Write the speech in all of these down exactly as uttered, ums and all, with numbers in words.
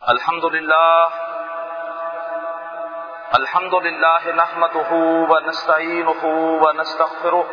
الحمد لله الحمد لله نحمده ونستعينه ونستغفره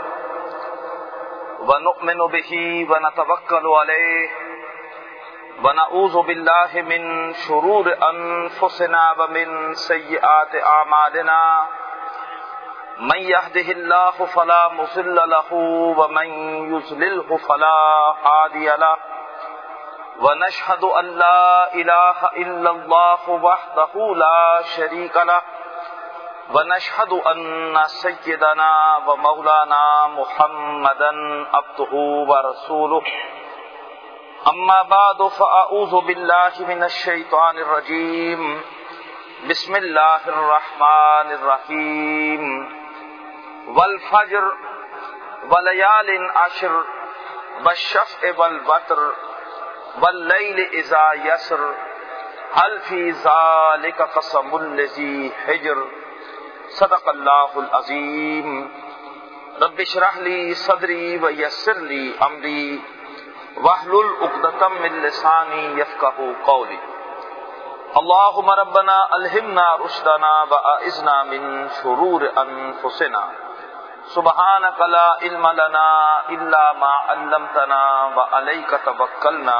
ونؤمن به ونتوكل عليه ونعوذ بالله من شرور أنفسنا ومن سيئات أعمالنا من يهده الله فلا مضل له ومن يضلله فلا هادي له ونشهد أن لا إله إلا الله وحده لا شريك له ونشهد أن سيدنا ومولانا محمدا عبده ورسوله أما بعد فأعوذ بالله من الشيطان الرجيم بسم الله الرحمن الرحيم والفجر وليال عشر والشفع والوتر واللیل اذا یسر هل فی ذلک قسم لذی حجر صدق اللہ العظیم رب اشرح لی صدری ویسر لی امری واحلل عقدۃ من لسانی یفقهوا قولی اللهم ربنا الہمنا رشدنا واعذنا من شرور انفسنا سبحانك لا علم لنا الا ما علمتنا وعليك توکلنا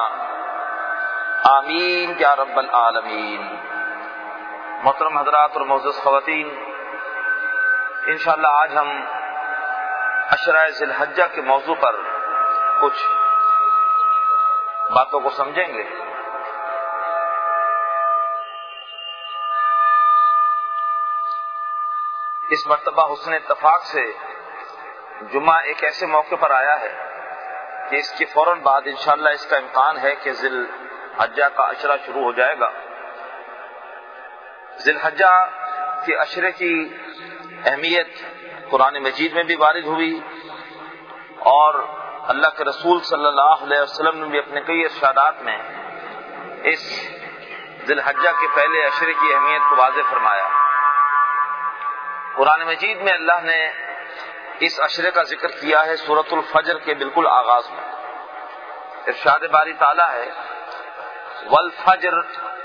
آمین یا رب العالمین۔ محترم حضرات اور معزز خواتین، انشاءاللہ آج ہم عشرہ ذی الحجہ کے موضوع پر کچھ باتوں کو سمجھیں گے۔ اس مرتبہ حسن اتفاق سے جمعہ ایک ایسے موقع پر آیا ہے کہ اس کے فوراً بعد انشاءاللہ اس کا امکان ہے کہ ذی الحجہ کا عشرہ شروع ہو جائے گا۔ ذی الحجہ کے عشرے کی اہمیت قرآن مجید میں بھی وارد ہوئی اور اللہ کے رسول صلی اللہ علیہ وسلم نے بھی اپنے کئی ارشادات میں اس ذی الحجہ کے پہلے عشرے کی اہمیت کو واضح فرمایا۔ قرآن مجید میں اللہ نے اس عشرے کا ذکر کیا ہے سورۃ الفجر کے بالکل آغاز میں۔ ارشاد باری تعالیٰ ہے والفجر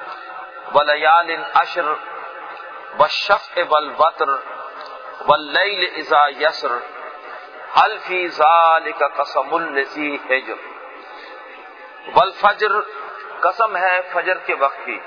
ولیال عشر والشفع والوتر واللیل اذا یسر هل فی ذلک قسم لذی حجر۔ والفجر قسم ہے فجر کے وقت کی،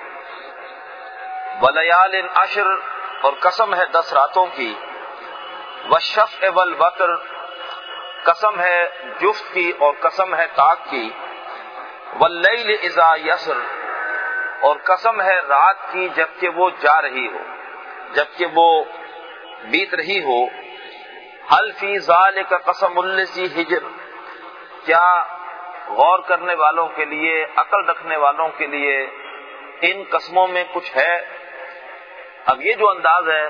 ولیال عشر اور قسم ہے دس راتوں کی، والشفع والوتر قسم ہے جفت کی اور قسم ہے طاق کی، واللیل اذا یسر اور قسم ہے رات کی جبکہ وہ جا رہی ہو، جبکہ وہ بیت رہی ہو۔ هل فی ذلک قسم لذی حجر، کیا غور کرنے والوں کے لیے، عقل رکھنے والوں کے لیے ان قسموں میں کچھ ہے؟ اب یہ جو انداز ہے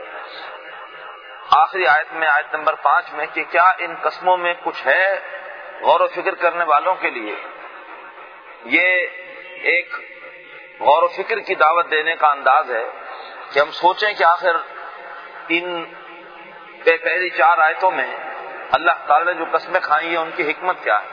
آخری آیت میں، آیت نمبر پانچ میں، کہ کیا ان قسموں میں کچھ ہے غور و فکر کرنے والوں کے لیے، یہ ایک غور و فکر کی دعوت دینے کا انداز ہے کہ ہم سوچیں کہ آخر ان پہلی چار آیتوں میں اللہ تعالی نے جو قسمیں کھائی ہیں ان کی حکمت کیا ہے۔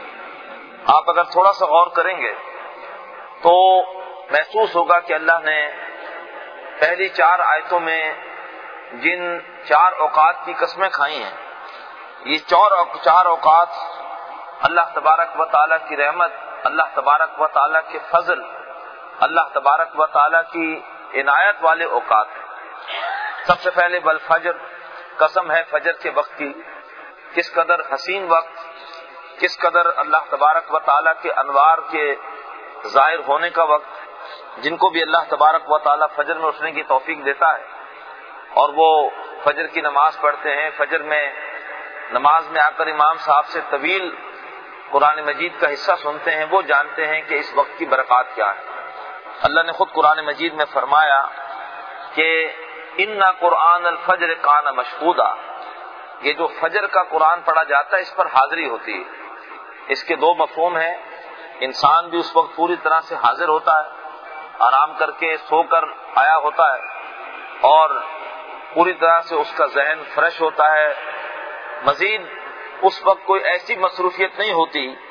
آپ اگر تھوڑا سا غور کریں گے تو محسوس ہوگا کہ اللہ نے پہلی چار آیتوں میں جن چار اوقات کی قسمیں کھائی ہیں، یہ چار چار اوقات اللہ تبارک و تعالیٰ کی رحمت، اللہ تبارک و تعالیٰ کے فضل، اللہ تبارک و تعالیٰ کی عنایت والے اوقات ہیں۔ سب سے پہلے والفجر، قسم ہے فجر کے وقت کی، کس قدر حسین وقت، کس قدر اللہ تبارک و تعالیٰ کے انوار کے ظاہر ہونے کا وقت، جن کو بھی اللہ تبارک و تعالیٰ فجر میں اٹھنے کی توفیق دیتا ہے اور وہ فجر کی نماز پڑھتے ہیں، فجر میں نماز میں آ کر امام صاحب سے طویل قرآن مجید کا حصہ سنتے ہیں، وہ جانتے ہیں کہ اس وقت کی برکات کیا ہے۔ اللہ نے خود قرآن مجید میں فرمایا کہ اِنَّ قرآن الفجر کان مشہودا، یہ جو فجر کا قرآن پڑھا جاتا ہے اس پر حاضری ہوتی ہے۔ اس کے دو مفہوم ہیں، انسان بھی اس وقت پوری طرح سے حاضر ہوتا ہے، آرام کر کے سو کر آیا ہوتا ہے اور پوری طرح سے اس کا ذہن فریش ہوتا ہے۔ مزید اس وقت کوئی ایسی مصروفیت نہیں ہوتی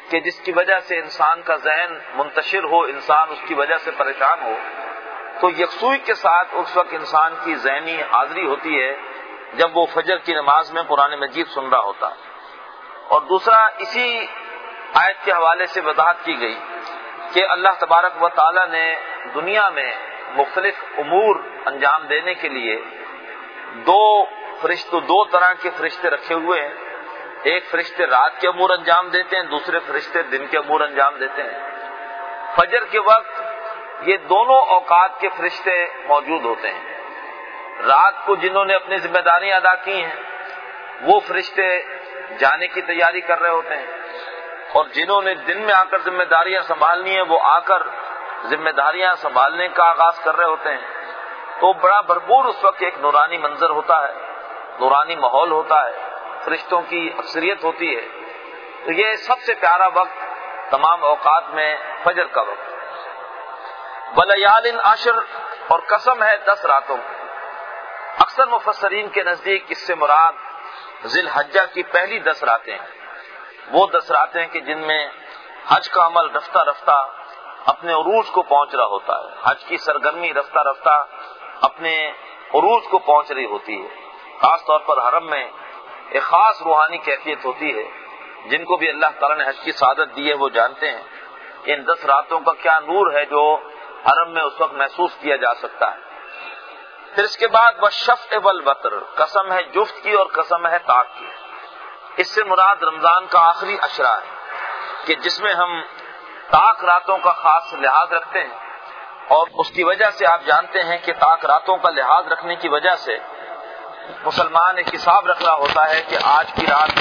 کہ جس کی وجہ سے انسان کا ذہن منتشر ہو، انسان اس کی وجہ سے پریشان ہو، تو یکسوئی کے ساتھ اس وقت انسان کی ذہنی حاضری ہوتی ہے جب وہ فجر کی نماز میں قرآن مجید سن رہا ہوتا۔ اور دوسرا اسی آیت کے حوالے سے وضاحت کی گئی کہ اللہ تبارک و تعالی نے دنیا میں مختلف امور انجام دینے کے لیے دو فرشتوں دو طرح کے فرشتے رکھے ہوئے ہیں۔ ایک فرشتے رات کے امور انجام دیتے ہیں، دوسرے فرشتے دن کے امور انجام دیتے ہیں۔ فجر کے وقت یہ دونوں اوقات کے فرشتے موجود ہوتے ہیں۔ رات کو جنہوں نے اپنی ذمہ داریاں ادا کی ہیں وہ فرشتے جانے کی تیاری کر رہے ہوتے ہیں، اور جنہوں نے دن میں آ کر ذمہ داریاں سنبھالنی ہیں وہ آ کر ذمہ داریاں سنبھالنے کا آغاز کر رہے ہوتے ہیں۔ تو بڑا بھرپور اس وقت ایک نورانی منظر ہوتا ہے، نورانی ماحول ہوتا ہے، فرشتوں کی اکثریت ہوتی ہے۔ تو یہ سب سے پیارا وقت تمام اوقات میں فجر کا وقت۔ وَلَيَالٍ عَشْرٍ، اور قسم ہے دس راتوں کی۔ اکثر مفسرین کے نزدیک اس سے مراد ذی الحجہ کی پہلی دس راتیں ہیں، وہ دس راتیں کہ جن میں حج کا عمل رفتہ رفتہ اپنے عروج کو پہنچ رہا ہوتا ہے، حج کی سرگرمی رفتہ رفتہ اپنے عروج کو پہنچ رہی ہوتی ہے۔ خاص طور پر حرم میں ایک خاص روحانی کیفیت ہوتی ہے، جن کو بھی اللہ تعالیٰ نے حج کی سعادت دی ہے وہ جانتے ہیں کہ ان دس راتوں کا کیا نور ہے جو حرم میں اس وقت محسوس کیا جا سکتا ہے۔ پھر اس کے بعد والشفع والوتر، قسم ہے جفت کی اور قسم ہے طاق کی۔ اس سے مراد رمضان کا آخری عشرہ ہے کہ جس میں ہم طاق راتوں کا خاص لحاظ رکھتے ہیں، اور اس کی وجہ سے آپ جانتے ہیں کہ طاق راتوں کا لحاظ رکھنے کی وجہ سے مسلمان ایک حساب رکھ رہا ہوتا ہے کہ آج کی رات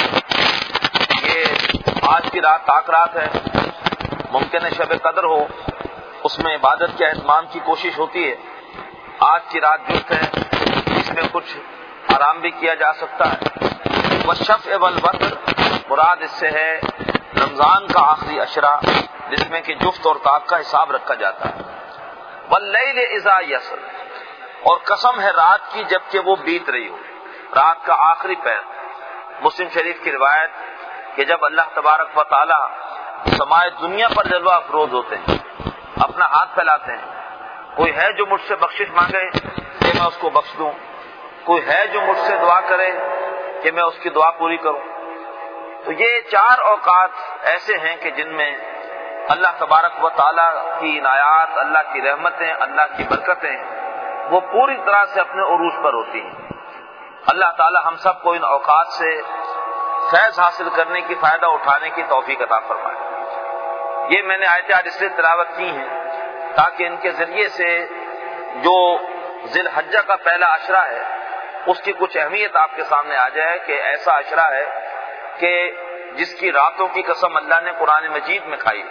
یہ آج کی رات طاق رات ہے، ممکن ہے شب قدر ہو، اس میں عبادت کے اہتمام کی کوشش ہوتی ہے۔ آج کی رات جفت ہے، اس میں کچھ آرام بھی کیا جا سکتا ہے۔ والشفع والوتر، مراد اس سے ہے رمضان کا آخری عشرہ جس میں کہ جفت اور طاق کا حساب رکھا جاتا ہے۔ واللیل اذا یسر، اور قسم ہے رات کی جبکہ وہ بیت رہی ہو، رات کا آخری پہر۔ مسلم شریف کی روایت کہ جب اللہ تبارک و تعالی سمائے دنیا پر جلوہ افروز ہوتے ہیں، اپنا ہاتھ پھیلاتے ہیں، کوئی ہے جو مجھ سے بخشش مانگے کہ میں اس کو بخش دوں، کوئی ہے جو مجھ سے دعا کرے کہ میں اس کی دعا پوری کروں۔ تو یہ چار اوقات ایسے ہیں کہ جن میں اللہ تبارک و تعالیٰ کی عنایات، اللہ کی رحمتیں، اللہ کی برکتیں وہ پوری طرح سے اپنے عروج پر ہوتی ہیں۔ اللہ تعالیٰ ہم سب کو ان اوقات سے فیض حاصل کرنے کی، فائدہ اٹھانے کی توفیق عطا فرمائے۔ یہ میں نے آیات اس لیے تلاوت کی ہیں تاکہ ان کے ذریعے سے جو ذی الحجہ کا پہلا عشرہ ہے اس کی کچھ اہمیت آپ کے سامنے آ جائے کہ ایسا عشرہ ہے کہ جس کی راتوں کی قسم اللہ نے قرآن مجید میں کھائی۔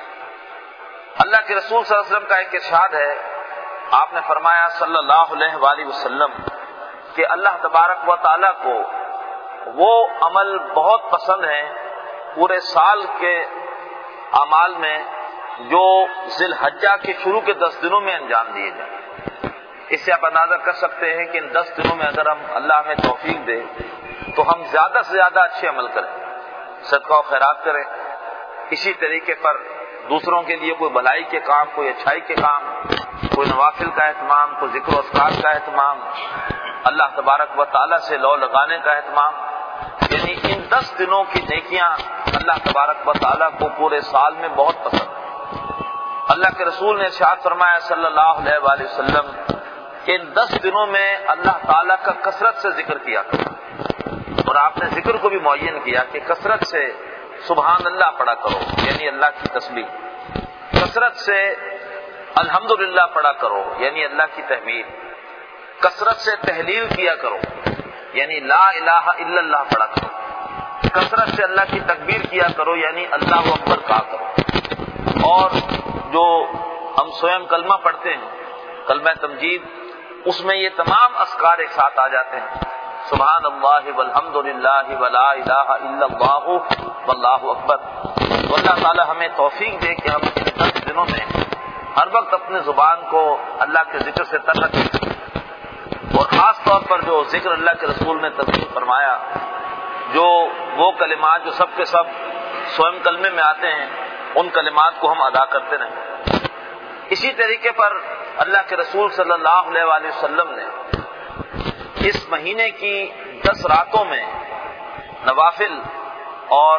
اللہ کے رسول صلی اللہ علیہ وسلم کا ایک ارشاد ہے، آپ نے فرمایا صلی اللہ علیہ وآلہ وسلم کہ اللہ تبارک و تعالیٰ کو وہ عمل بہت پسند ہیں پورے سال کے اعمال میں جو ذی الحجہ کے شروع کے دس دنوں میں انجام دیے جائیں۔ اس سے آپ اندازہ کر سکتے ہیں کہ ان دس دنوں میں اگر ہم اللہ ہمیں توفیق دے تو ہم زیادہ سے زیادہ اچھے عمل کریں، صدقہ و خیرات کریں، اسی طریقے پر دوسروں کے لیے کوئی بھلائی کے کام، کوئی اچھائی کے کام، کوئی نوافل کا اہتمام، کوئی ذکر و اذکار کا اہتمام، اللہ تبارک و تعالیٰ سے لو لگانے کا اہتمام، یعنی ان دس دنوں کی نیکیاں اللہ تبارک و تعالیٰ کو پورے سال میں بہت پسند ہے۔ اللہ کے رسول نے ارشاد فرمایا صلی اللہ علیہ وآلہ وسلم کہ ان دس دنوں میں اللہ تعالیٰ کا کثرت سے ذکر کیا کرو، اور آپ نے ذکر کو بھی معین کیا کہ کثرت سے سبحان اللہ پڑھا کرو یعنی اللہ کی تسبیح، کثرت سے الحمدللہ پڑھا کرو یعنی اللہ کی تحمید، کثرت سے تحلیل کیا کرو یعنی لا الہ الا اللہ پڑھا کرو، کثرت سے اللہ کی تکبیر کیا کرو یعنی اللہ اکبر کہا کرو، اور جو ہم سوئم کلمہ پڑھتے ہیں کلمہ تمجید، اس میں یہ تمام اذکار ایک ساتھ آ جاتے ہیں، سبحان اللہ والحمد للہ ولا الہ الا اللہ واللہ اکبر۔ تو اللہ تعالی ہمیں توفیق دے کہ ہم ان دس دنوں میں ہر وقت اپنے زبان کو اللہ کے ذکر سے تر رکھیں، اور خاص طور پر جو ذکر اللہ کے رسول نے تذکیر فرمایا، جو وہ کلمات جو سب کے سب سوئم کلمے میں آتے ہیں ان کلمات کو ہم ادا کرتے رہیں۔ اسی طریقے پر اللہ کے رسول صلی اللہ علیہ وآلہ وسلم نے اس مہینے کی دس راتوں میں نوافل اور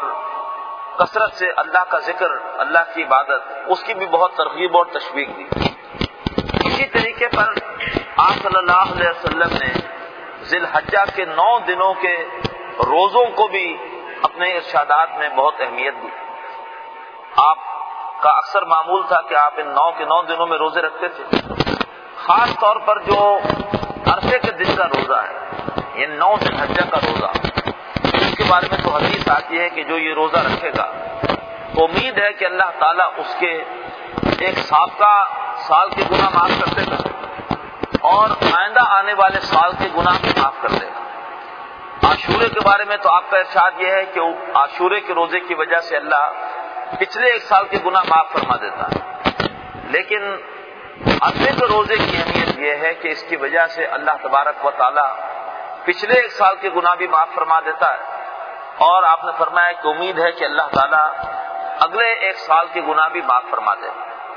کثرت سے اللہ کا ذکر، اللہ کی عبادت، اس کی بھی بہت ترغیب اور تشویق دی۔ اسی طریقے پر آپ صلی اللہ علیہ وسلم نے ذی الحجہ کے نو دنوں کے روزوں کو بھی اپنے ارشادات میں بہت اہمیت دی۔ آپ کا اکثر معمول تھا کہ آپ ان نو کے نو دنوں میں روزے رکھتے تھے۔ خاص طور پر جو عرفے کے دن کا روزہ ہے، یہ نو ذی الحجہ کا روزہ، اس کے بارے میں تو حدیث آتی ہے کہ جو یہ روزہ رکھے گا تو امید ہے کہ اللہ تعالیٰ اس کے ایک سابقہ سال کے گناہ معاف کر دے گا اور آئندہ آنے والے سال کے گناہ بھی معاف کر دے گا۔ عاشورے کے بارے میں تو آپ کا ارشاد یہ ہے کہ عاشورے کے روزے کی وجہ سے اللہ پچھلے ایک سال کے گناہ معاف فرما دیتا ہے، لیکن عرفے کے روزے کی اہمیت یہ ہے کہ اس کی وجہ سے اللہ تبارک و تعالی پچھلے ایک سال کے گناہ بھی معاف فرما دیتا ہے، اور آپ نے فرمایا کہ امید ہے کہ اللہ تعالیٰ اگلے ایک سال کے گناہ بھی معاف فرما دے۔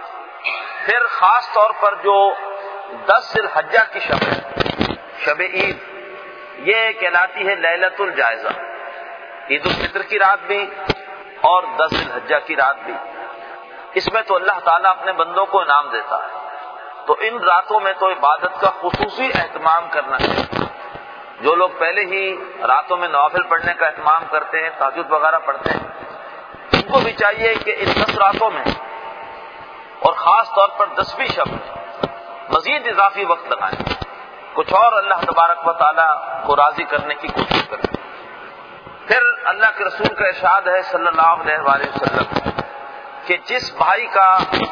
پھر خاص طور پر جو دس ذی الحجہ کی شب ہے، شب عید، یہ کہلاتی ہے لیلۃ الجائزہ، عید الفطر کی رات بھی اور دس ذی الحجہ کی رات بھی۔ اس میں تو اللہ تعالیٰ اپنے بندوں کو انعام دیتا ہے، تو ان راتوں میں تو عبادت کا خصوصی اہتمام کرنا چاہیے۔ جو لوگ پہلے ہی راتوں میں نوافل پڑھنے کا اہتمام کرتے ہیں، تہجد وغیرہ پڑھتے ہیں، ان کو بھی چاہیے کہ ان دس راتوں میں اور خاص طور پر دسویں شب میں مزید اضافی وقت لگائیں، کچھ اور اللہ تبارک و تعالیٰ کو راضی کرنے کی کوشش کریں۔ پھر اللہ کے رسول کا ارشاد ہے صلی اللہ علیہ وآلہ وسلم کہ جس بھائی کا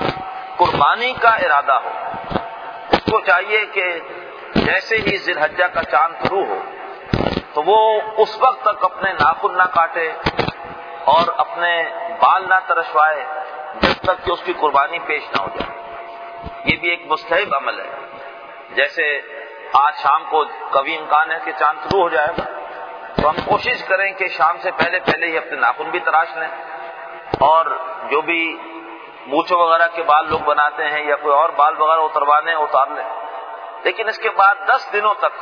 قربانی کا ارادہ ہو، اس کو چاہیے کہ جیسے ہی ذی الحجہ کا چاند طلوع ہو تو وہ اس وقت تک اپنے ناخن نہ کاٹے اور اپنے بال نہ ترشوائے جب تک کہ اس کی قربانی پیش نہ ہو جائے۔ یہ بھی ایک مستحب عمل ہے۔ جیسے آج شام کو کبھی امکان ہے کہ چاند طلوع ہو جائے گا، تو ہم کوشش کریں کہ شام سے پہلے پہلے ہی اپنے ناخن بھی تراش لیں، اور جو بھی مونچھوں وغیرہ کے بال لوگ بناتے ہیں یا کوئی اور بال وغیرہ اتروانے اتار لیں، لیکن اس کے بعد دس دنوں تک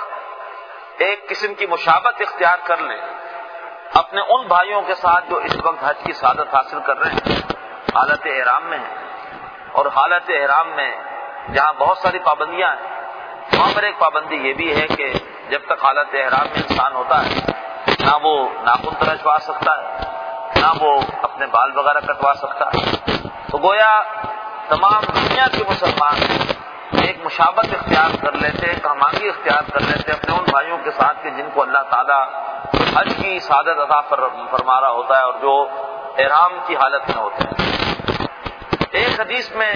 ایک قسم کی مشابہت اختیار کر لیں اپنے ان بھائیوں کے ساتھ جو اس وقت حج کی سعادت حاصل کر رہے ہیں، حالت احرام میں ہیں۔ اور حالت احرام میں جہاں بہت ساری پابندیاں ہیں، وہاں پر ایک پابندی یہ بھی ہے کہ جب تک حالت احرام میں انسان ہوتا ہے، نہ وہ ناخن ترشوا سکتا ہے، نہ وہ اپنے بال وغیرہ کٹوا سکتا ہے۔ تو گویا تمام دنیا کے مسلمان ایک مشابہت اختیار کر لیتے ہیں، ہمانگی اختیار کر لیتے ہیں اپنے ان بھائیوں کے ساتھ کہ جن کو اللہ تعالیٰ حج کی سعادت عطا فرما رہا ہوتا ہے اور جو احرام کی حالت میں ہوتے ہیں۔ ایک حدیث میں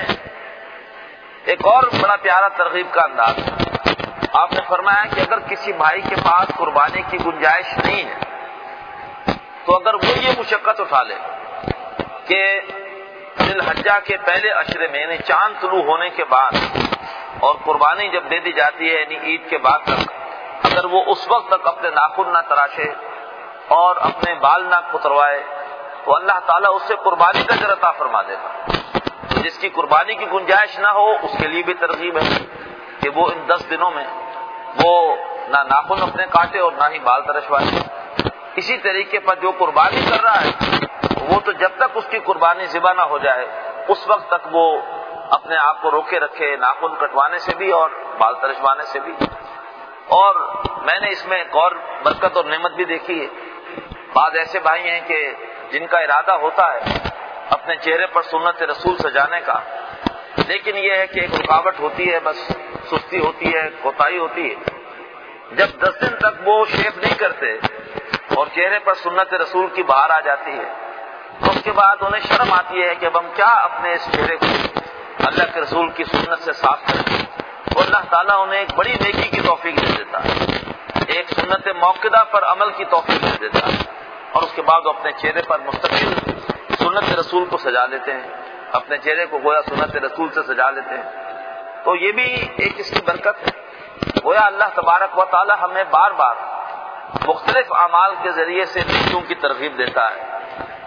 ایک اور بڑا پیارا ترغیب کا انداز ہے۔ آپ نے فرمایا کہ اگر کسی بھائی کے پاس قربانی کی گنجائش نہیں ہے تو اگر وہ یہ مشقت اٹھا لے کہ ذی الحجہ کے پہلے عشرے میں یعنی چاند طلوع ہونے کے بعد اور قربانی جب دے دی جاتی ہے یعنی عید کے بعد تک، اگر وہ اس وقت تک اپنے ناخن نہ تراشے اور اپنے بال نہ کتروائے تو اللہ تعالیٰ اس سے قربانی کا اجر عطا فرما دے گا۔ جس کی قربانی کی گنجائش نہ ہو اس کے لیے بھی ترغیب ہے کہ وہ ان دس دنوں میں وہ نہ ناخن اپنے کاٹے اور نہ ہی بال ترشوائے۔ اسی طریقے پر جو قربانی کر رہا ہے وہ تو جب تک اس کی قربانی ذبح نہ ہو جائے اس وقت تک وہ اپنے آپ کو روکے رکھے، ناخن کٹوانے سے بھی اور بال ترشوانے سے بھی۔ اور میں نے اس میں ایک اور برکت اور نعمت بھی دیکھی ہے۔ بعض ایسے بھائی ہیں کہ جن کا ارادہ ہوتا ہے اپنے چہرے پر سنت رسول سجانے کا، لیکن یہ ہے کہ ایک رکاوٹ ہوتی ہے، بس سستی ہوتی ہے، کوتاہی ہوتی ہے۔ جب دس دن تک وہ شیو نہیں کرتے اور چہرے پر سنت رسول کی بہار آ جاتی ہے تو اس کے بعد انہیں شرم آتی ہے کہ اب ہم کیا اپنے اس چہرے کو اللہ کے رسول کی سنت سے صاف کریں، اور اللہ تعالیٰ انہیں ایک بڑی نیکی کی توفیق دے دیتا ہے، ایک سنت موقدہ پر عمل کی توفیق دے دیتا ہے، اور اس کے بعد وہ اپنے چہرے پر مستقل سنت رسول کو سجا لیتے ہیں، اپنے چہرے کو گویا سنت رسول سے سجا لیتے ہیں۔ تو یہ بھی ایک اس کی برکت ہے۔ گویا اللہ تبارک و تعالی ہمیں بار بار مختلف اعمال کے ذریعے سے نیکیوں کی ترغیب دیتا ہے۔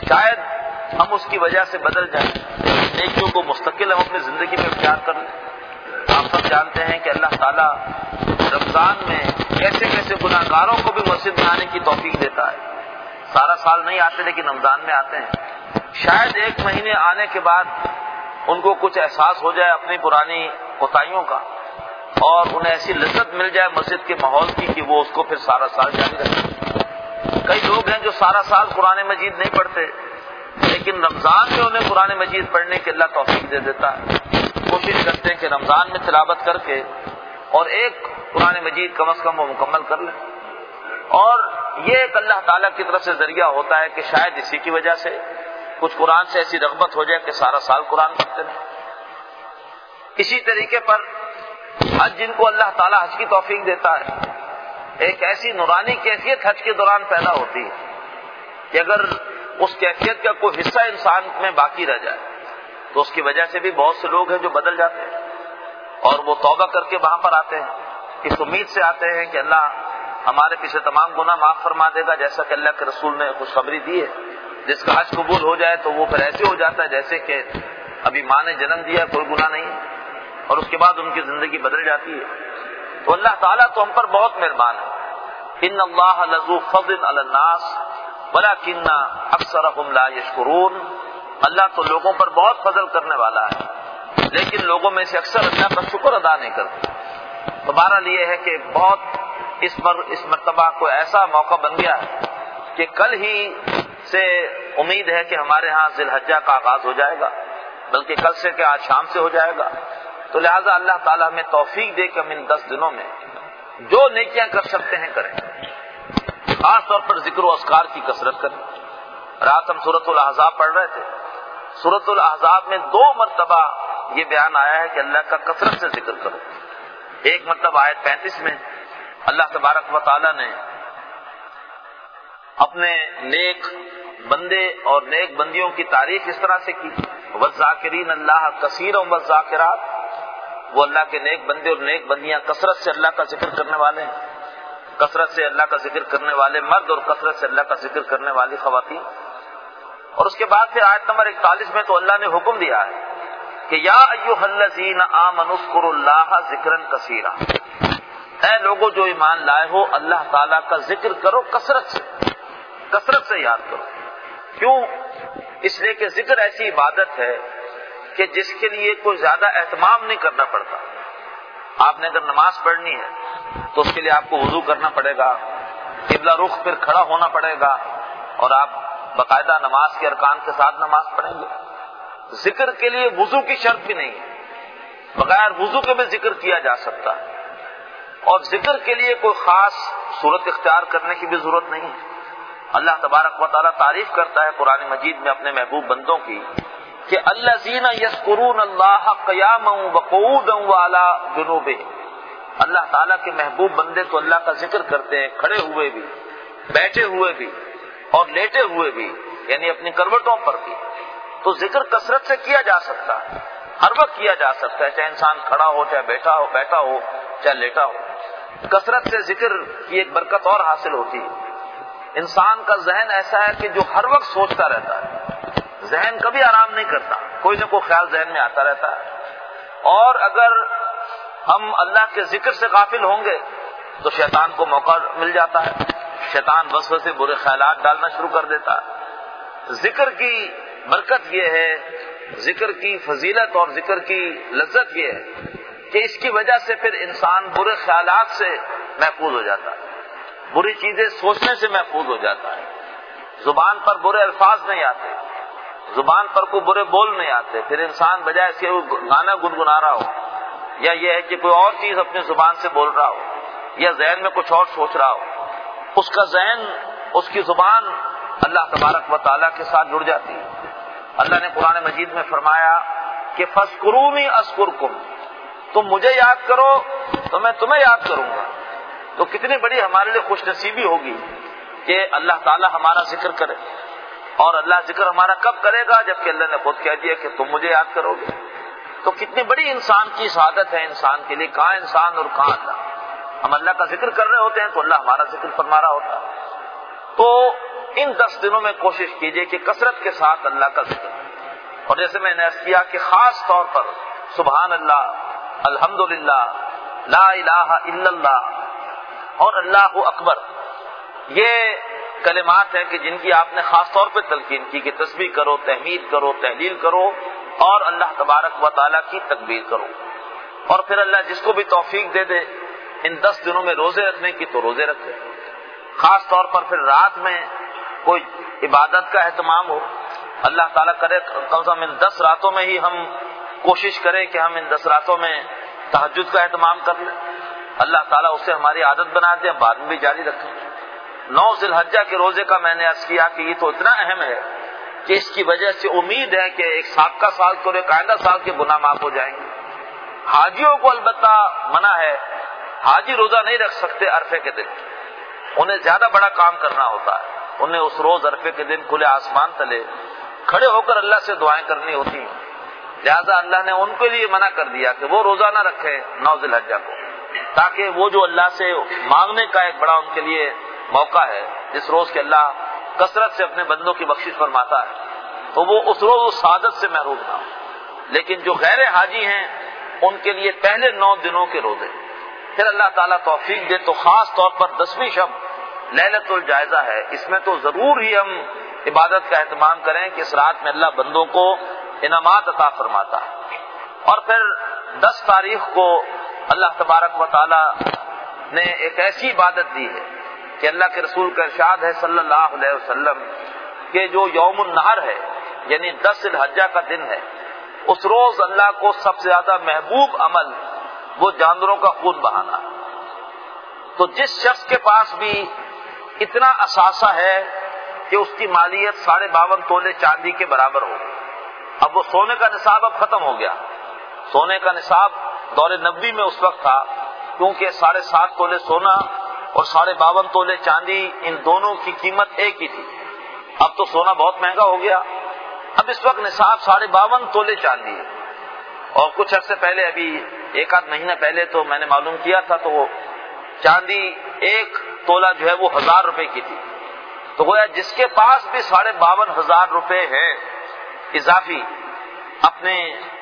شاید ہم اس کی وجہ سے بدل جائیں، نیکیوں کو مستقل ہم اپنی زندگی میں اختیار کر لیں۔ آپ سب جانتے ہیں کہ اللہ تعالیٰ رمضان میں کیسے کیسے گناہ گاروں کو بھی مسجد میں آنے کی توفیق دیتا ہے۔ سارا سال نہیں آتے لیکن رمضان میں آتے ہیں۔ شاید ایک مہینے آنے کے بعد ان کو کچھ احساس ہو جائے اپنی پرانی کوتاہیوں کا، اور انہیں ایسی لذت مل جائے مسجد کے ماحول کی کہ وہ اس کو پھر سارا سال جاری رکھیں۔ کئی لوگ ہیں جو سارا سال قرآن مجید نہیں پڑھتے، لیکن رمضان میں انہیں قرآن مجید پڑھنے کی اللہ توفیق دے دیتا ہے۔ کوشش کرتے ہیں کہ رمضان میں تلاوت کر کے اور ایک قرآن مجید کم از کم وہ مکمل کر لیں، اور یہ ایک اللہ تعالیٰ کی طرف سے ذریعہ ہوتا ہے کہ شاید اسی کی وجہ سے کچھ قرآن سے ایسی رغبت ہو جائے کہ سارا سال قرآن پڑھتے رہیں۔ اسی طریقے پر حج، جن کو اللہ تعالیٰ حج کی توفیق دیتا ہے، ایک ایسی نورانی کیفیت حج کے دوران پیدا ہوتی ہے کہ اگر اس کیفیت کا کوئی حصہ انسان میں باقی رہ جائے تو اس کی وجہ سے بھی بہت سے لوگ ہیں جو بدل جاتے ہیں، اور وہ توبہ کر کے وہاں پر آتے ہیں، اس امید سے آتے ہیں کہ اللہ ہمارے پیچھے تمام گناہ معاف فرما دے گا، جیسا کہ اللہ کے رسول نے خوشخبری دی ہے۔ جس کا حج قبول ہو جائے تو وہ پھر ایسے ہو جاتا ہے جیسے کہ ابھی ماں نے جنم دیا، کوئی گناہ نہیں، اور اس کے بعد ان کی زندگی بدل جاتی ہے۔ تو اللہ تعالیٰ تو ہم پر بہت مہربان ہے۔ ان اللہ لذو فضل علی الناس ولکن اکثرهم لا یشکرون۔ اللہ تو لوگوں پر بہت فضل کرنے والا ہے، لیکن لوگوں میں سے اکثر اللہ کا شکر ادا نہیں کرتے۔ تو بہرحال یہ ہے کہ بہت اس پر اس مرتبہ کوئی ایسا موقع بن گیا ہے کہ کل ہی سے امید ہے کہ ہمارے ہاں ذی الحجہ کا آغاز ہو جائے گا، بلکہ کل سے کہ آج شام سے ہو جائے گا۔ تو لہٰذا اللہ تعالیٰ ہمیں توفیق دے کہ ہم ان دس دنوں میں جو نیکیاں کر سکتے ہیں کریں، خاص طور پر ذکر و اذکار کی کثرت کریں۔ رات ہم سورۃ الاحزاب پڑھ رہے تھے، سورۃ الاحزاب میں دو مرتبہ یہ بیان آیا ہے کہ اللہ کا کثرت سے ذکر کرو۔ ایک مطلب آیت پینتیس میں اللہ تبارک و تعالیٰ نے اپنے نیک بندے اور نیک بندیوں کی تعریف اس طرح سے کی، والذاکرین اللہ کثیرا والذاکرات، وہ اللہ کے نیک بندے اور نیک بندیاں کثرت سے اللہ کا ذکر کرنے والے ہیں، کثرت سے اللہ کا ذکر کرنے والے مرد اور کثرت سے اللہ کا ذکر کرنے والی خواتین۔ اور اس کے بعد پھر آیت نمبر اکتالیس میں تو اللہ نے حکم دیا ہے کہ یا ایھا الذین آمنوا اذکروا اللہ ذکرا کثیرا، اے لوگوں جو ایمان لائے ہو اللہ تعالیٰ کا ذکر کرو کثرت سے، کثرت سے یاد کرو۔ کیوں؟ اس لیے کہ ذکر ایسی عبادت ہے کہ جس کے لیے کوئی زیادہ اہتمام نہیں کرنا پڑتا۔ آپ نے اگر نماز پڑھنی ہے تو اس کے لیے آپ کو وضو کرنا پڑے گا، قبلہ رخ پھر کھڑا ہونا پڑے گا، اور آپ باقاعدہ نماز کے ارکان کے ساتھ نماز پڑھیں گے۔ ذکر کے لیے وضو کی شرط بھی نہیں ہے، بغیر وضو کے بھی ذکر کیا جا سکتا ہے، اور ذکر کے لیے کوئی خاص صورت اختیار کرنے کی بھی ضرورت نہیں ہے۔ اللہ تبارک و تعالیٰ تعریف کرتا ہے قرآن مجید میں اپنے محبوب بندوں کی کہ الذین یذکرون اللہ قیاما وقعودا وعلی جنوبہم، اللہ تعالیٰ کے محبوب بندے تو اللہ کا ذکر کرتے ہیں کھڑے ہوئے بھی، بیٹھے ہوئے بھی، اور لیٹے ہوئے بھی، یعنی اپنی کروٹوں پر بھی۔ تو ذکر کثرت سے کیا جا سکتا ہے، ہر وقت کیا جا سکتا ہے، چاہے انسان کھڑا ہو، چاہے بیٹھا ہو بیٹھا ہو چاہے لیٹا ہو۔ کثرت سے ذکر کی ایک برکت اور حاصل ہوتی ہے، انسان کا ذہن ایسا ہے کہ جو ہر وقت سوچتا رہتا ہے، ذہن کبھی آرام نہیں کرتا، کوئی نہ کوئی خیال ذہن میں آتا رہتا ہے، اور اگر ہم اللہ کے ذکر سے غافل ہوں گے تو شیطان کو موقع مل جاتا ہے، شیطان وسوسے برے خیالات ڈالنا شروع کر دیتا ہے۔ ذکر کی برکت یہ ہے، ذکر کی فضیلت اور ذکر کی لذت یہ ہے کہ اس کی وجہ سے پھر انسان برے خیالات سے محفوظ ہو جاتا ہے، بری چیزیں سوچنے سے محفوظ ہو جاتا ہے، زبان پر برے الفاظ نہیں آتے، زبان پر کوئی برے بول نہیں آتے، پھر انسان بجائے اس کے گانا گنگنا رہا ہو، یا یہ ہے کہ کوئی اور چیز اپنی زبان سے بول رہا ہو، یا ذہن میں کچھ اور سوچ رہا ہو، اس کا ذہن، اس کی زبان اللہ تبارک و تعالیٰ کے ساتھ جڑ جاتی ہے۔ اللہ نے قرآن مجید میں فرمایا کہ فاذکرونی اذکرکم، تم مجھے یاد کرو تو میں تمہیں یاد کروں گا۔ تو کتنی بڑی ہمارے لیے خوش نصیبی ہوگی کہ اللہ تعالیٰ ہمارا ذکر کرے، اور اللہ ذکر ہمارا کب کرے گا؟ جبکہ اللہ نے خود کہہ دیا کہ تم مجھے یاد کرو گے۔ تو کتنی بڑی انسان کی سعادت ہے انسان کے لیے، کہاں انسان اور کہاں اللہ۔ ہم اللہ کا ذکر کر رہے ہوتے ہیں تو اللہ ہمارا ذکر فرما رہا ہوتا ہے۔ تو ان دس دنوں میں کوشش کیجئے کہ کثرت کے ساتھ اللہ کا ذکر، اور جیسے میں نے عرض کیا کہ خاص طور پر سبحان اللہ، الحمدللہ، لا الہ الا اللہ اور اللہ اکبر، یہ کلمات ہیں کہ جن کی آپ نے خاص طور پہ تلقین کی کہ تسبیح کرو، تحمید کرو، تحلیل کرو اور اللہ تبارک و تعالیٰ کی تکبیر کرو. اور پھر اللہ جس کو بھی توفیق دے دے ان دس دنوں میں روزے رکھنے کی تو روزے رکھے. خاص طور پر پھر رات میں کوئی عبادت کا اہتمام ہو، اللہ تعالیٰ کرے کم سے کم ان دس راتوں میں ہی ہم کوشش کریں کہ ہم ان دس راتوں میں تہجد کا اہتمام کر لیں. اللہ تعالیٰ اسے ہماری عادت بنا دے، بعد میں بھی جاری رکھیں. نو ذی الحجہ کے روزے کا میں نے عرض کیا کہ یہ تو اتنا اہم ہے کہ اس کی وجہ سے امید ہے کہ ایک سابقہ سال تو ایک آئندہ سال کے گناہ معاف ہو جائیں گے. حاجیوں کو البتہ منع ہے، حاجی روزہ نہیں رکھ سکتے عرفے کے دن، انہیں زیادہ بڑا کام کرنا ہوتا ہے. انہیں اس روز عرفے کے دن کھلے آسمان تلے کھڑے ہو کر اللہ سے دعائیں کرنی ہوتی ہیں. لہذا اللہ نے ان کے لیے منع کر دیا کہ وہ روزہ نہ رکھے نو ذی الحجہ کو، تاکہ وہ جو اللہ سے مانگنے کا ایک بڑا ان کے لیے موقع ہے، جس روز کے اللہ کثرت سے اپنے بندوں کی بخشش فرماتا ہے، تو وہ اس روز اس سعادت سے محروم نہ ہو. لیکن جو غیر حاجی ہیں ان کے لیے پہلے نو دنوں کے روزے، پھر اللہ تعالیٰ توفیق دے تو خاص طور پر دسویں شب لیلۃ الجائزہ ہے، اس میں تو ضرور ہی ہم عبادت کا اہتمام کریں کہ اس رات میں اللہ بندوں کو انعامات عطا فرماتا ہے. اور پھر دس تاریخ کو اللہ تبارک و تعالیٰ نے ایک ایسی عبادت دی ہے کہ اللہ کے رسول کا ارشاد ہے صلی اللہ علیہ وسلم کہ جو یوم النحر ہے یعنی دس ذی الحجہ کا دن ہے، اس روز اللہ کو سب سے زیادہ محبوب عمل وہ جانوروں کا خون بہانا ہے. تو جس شخص کے پاس بھی اتنا اثاثہ ہے کہ اس کی مالیت ساڑھے باون تولے چاندی کے برابر ہو، اب وہ سونے کا نصاب اب ختم ہو گیا. سونے کا نصاب دور نبوی میں اس وقت تھا کیونکہ ساڑھے سات تولے سونا اور ساڑھے باون تولے چاندی ان دونوں کی قیمت ایک ہی تھی. اب تو سونا بہت مہنگا ہو گیا، اب اس وقت نصاب ساڑھے باون تولے چاندی ہے. اور کچھ عرصے پہلے ابھی ایک آدھ مہینہ پہلے تو میں نے معلوم کیا تھا تو وہ چاندی ایک تولہ جو ہے وہ ہزار روپے کی تھی. تو گویا جس کے پاس بھی ساڑھے باون ہزار روپے ہیں اضافی اپنے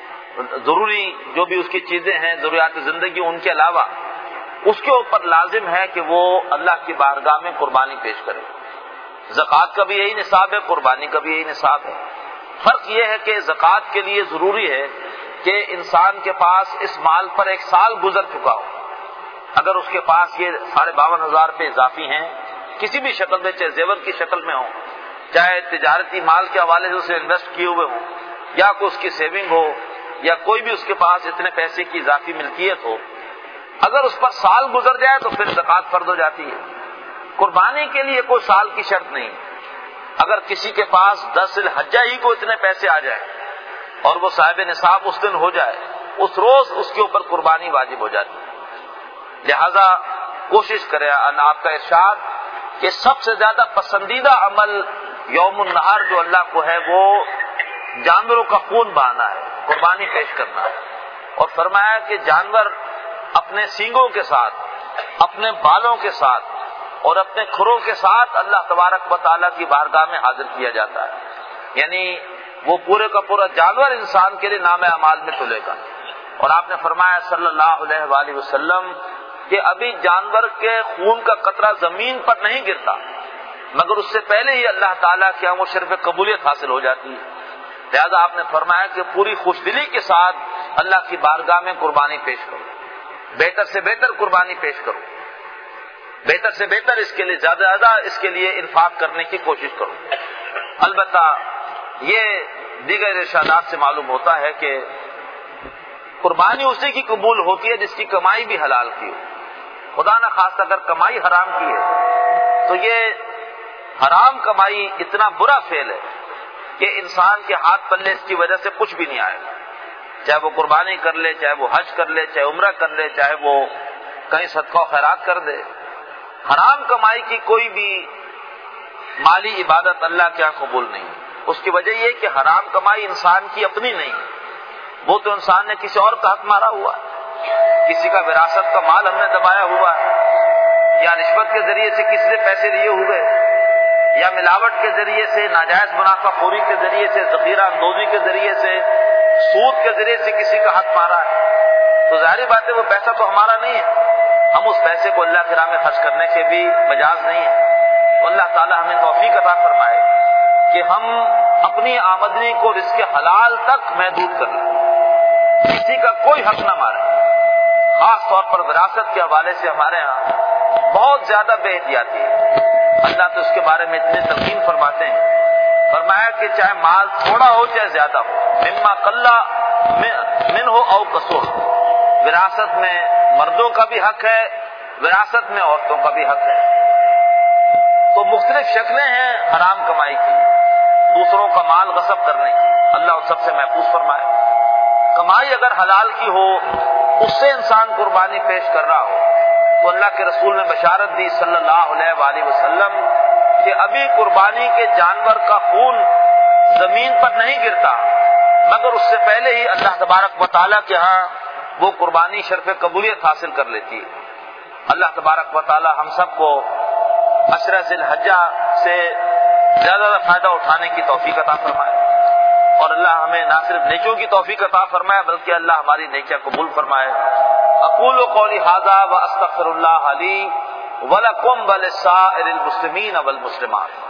ضروری جو بھی اس کی چیزیں ہیں ضروریات زندگی ان کے علاوہ، اس کے اوپر لازم ہے کہ وہ اللہ کی بارگاہ میں قربانی پیش کرے. زکوٰۃ کا بھی یہی نصاب ہے، قربانی کا بھی یہی نصاب ہے. فرق یہ ہے کہ زکوٰۃ کے لیے ضروری ہے کہ انسان کے پاس اس مال پر ایک سال گزر چکا ہو. اگر اس کے پاس یہ ساڑھے باون ہزار روپے اضافی ہیں کسی بھی شکل میں، چاہے زیور کی شکل میں ہو، چاہے تجارتی مال کے حوالے سے اسے انویسٹ کیے ہوئے ہوں، یا کوئی اس کی سیونگ ہو، یا کوئی بھی اس کے پاس اتنے پیسے کی اضافی ملکیت ہو، اگر اس پر سال گزر جائے تو پھر زکوٰۃ فرض ہو جاتی ہے. قربانی کے لیے کوئی سال کی شرط نہیں. اگر کسی کے پاس دس ذی الحجہ ہی کو اتنے پیسے آ جائیں اور وہ صاحب نصاب اس دن ہو جائے، اس روز اس کے اوپر قربانی واجب ہو جاتی ہے. لہذا کوشش کرے. آپ کا ارشاد کہ سب سے زیادہ پسندیدہ عمل یوم النحر جو اللہ کو ہے وہ جانوروں کا خون بہانا ہے، قربانی پیش کرنا ہے. اور فرمایا کہ جانور اپنے سینگوں کے ساتھ، اپنے بالوں کے ساتھ اور اپنے کھروں کے ساتھ اللہ تبارک و تعالیٰ کی بارگاہ میں حاضر کیا جاتا ہے. یعنی وہ پورے کا پورا جانور انسان کے لیے نام اعمال میں تلے گا. اور آپ نے فرمایا صلی اللہ علیہ وآلہ وسلم کہ ابھی جانور کے خون کا قطرہ زمین پر نہیں گرتا مگر اس سے پہلے ہی اللہ تعالیٰ کے ہاں وہ شرف قبولیت حاصل ہو جاتی ہے. لہذا آپ نے فرمایا کہ پوری خوش دلی کے ساتھ اللہ کی بارگاہ میں قربانی پیش کرو، بہتر سے بہتر قربانی پیش کرو، بہتر سے بہتر اس کے لیے زیادہ زیادہ اس کے لیے انفاق کرنے کی کوشش کرو. البتہ یہ دیگر ارشادات سے معلوم ہوتا ہے کہ قربانی اسی کی قبول ہوتی ہے جس کی کمائی بھی حلال کی ہو. خدا نہ خواستہ اگر کمائی حرام کی ہے تو یہ حرام کمائی اتنا برا فعل ہے کہ انسان کے ہاتھ پلے اس کی وجہ سے کچھ بھی نہیں آئے گا. چاہے وہ قربانی کر لے، چاہے وہ حج کر لے، چاہے عمرہ کر لے، چاہے وہ کہیں صدقہ و خیرات کر دے، حرام کمائی کی کوئی بھی مالی عبادت اللہ کے یہاں قبول نہیں. اس کی وجہ یہ کہ حرام کمائی انسان کی اپنی نہیں، وہ تو انسان نے کسی اور کا حق مارا ہوا ہے، کسی کا وراثت کا مال ہم نے دبایا ہوا ہے، یا رشوت کے ذریعے سے کسی سے پیسے لیے ہوئے، یا ملاوٹ کے ذریعے سے، ناجائز منافع خوری کے ذریعے سے، ذخیرہ اندوزی کے ذریعے سے، سود کے ذریعے سے کسی کا حق مارا ہے، تو ظاہری بات ہے وہ پیسہ تو ہمارا نہیں ہے، ہم اس پیسے کو اللہ کی راہ میں خرچ کرنے کے بھی مجاز نہیں ہے۔ تو اللہ تعالی ہمیں توفیق عطا فرمائے کہ ہم اپنی آمدنی کو رزق حلال تک محدود کر لیں، کسی کا کوئی حق نہ مارے۔ خاص طور پر وراثت کے حوالے سے ہمارے ہاں بہت زیادہ بے احتیاطی ہے۔ اللہ تو اس کے بارے میں اتنے تلقین فرماتے ہیں، فرمایا کہ چاہے مال تھوڑا ہو چاہے زیادہ ہو، مما قل من ہو او کثر، وراثت میں مردوں کا بھی حق ہے، وراثت میں عورتوں کا بھی حق ہے۔ تو مختلف شکلیں ہیں حرام کمائی کی، دوسروں کا مال غصب کرنے کی، اللہ ان سب سے محفوظ فرمائے۔ کمائی اگر حلال کی ہو، اس سے انسان قربانی پیش کر رہا ہو، تو اللہ کے رسول نے بشارت دی صلی اللہ علیہ وآلہ وسلم کہ ابھی قربانی کے جانور کا خون زمین پر نہیں گرتا مگر اس سے پہلے ہی اللہ تبارک و تعالیٰ کے ہاں وہ قربانی شرف قبولیت حاصل کر لیتی ہے۔ اللہ تبارک و تعالیٰ ہم سب کو عشرہ ذی الحجہ سے زیادہ زیادہ فائدہ اٹھانے کی توفیق عطا فرمائے، اور اللہ ہمیں نہ صرف نیکیوں کی توفیق عطا فرمائے بلکہ اللہ ہماری نیکیاں قبول فرمائے۔ اقول قولی ھذا واستغفر اللہ لی ولکم ولسائر المسلمین والمسلمات۔